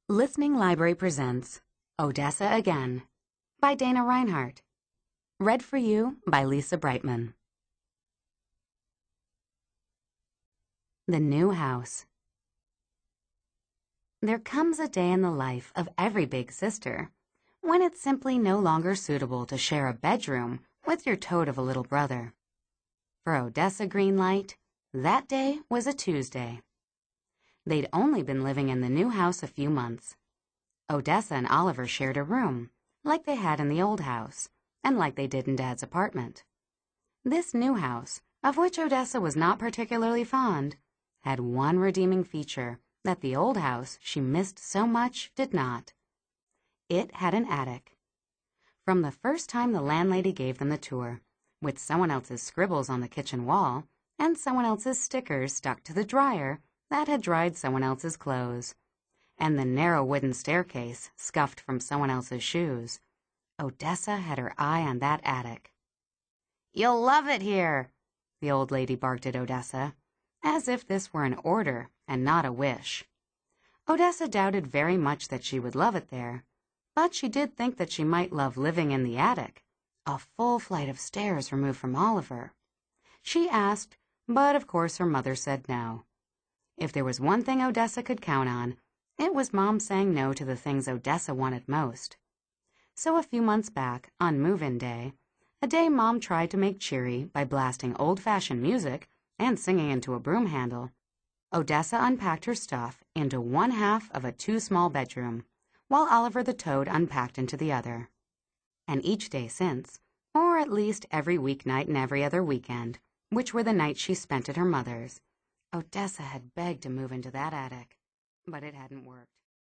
Listening Library presents Odessa Again by Dana Reinhardt. Read for you by Lisa Brightman. The New House. There comes a day in the life of every big sister when it's simply no longer suitable to share a bedroom with your toad of a little brother. For Odessa Greenlight, that day was a Tuesday. They'd only been living in the new house a few months. Odessa and Oliver shared a room, like they had in the old house, and like they did in Dad's apartment. This new house, of which Odessa was not particularly fond, had one redeeming feature that the old house she missed so much did not. It had an attic. From the first time the landlady gave them the tour, with someone else's scribbles on the kitchen wall and someone else's stickers stuck to the dryer that had dried someone else's clothes, and the narrow wooden staircase scuffed from someone else's shoes, Odessa had her eye on that attic. "You'll love it here," the old lady barked at Odessa, as if this were an order and not a wish. Odessa doubted very much that she would love it there, but she did think that she might love living in the attic, a full flight of stairs removed from Oliver. She asked, but of course her mother said no. If there was one thing Odessa could count on, it was Mom saying no to the things Odessa wanted most. So a few months back, on move-in day, a day Mom tried to make cheery by blasting old-fashioned music and singing into a broom handle, Odessa unpacked her stuff into one half of a too-small bedroom, while Oliver the toad unpacked into the other. And each day since, or at least every weeknight and every other weekend, which were the nights she spent at her mother's, Odessa had begged to move into that attic, but it hadn't worked.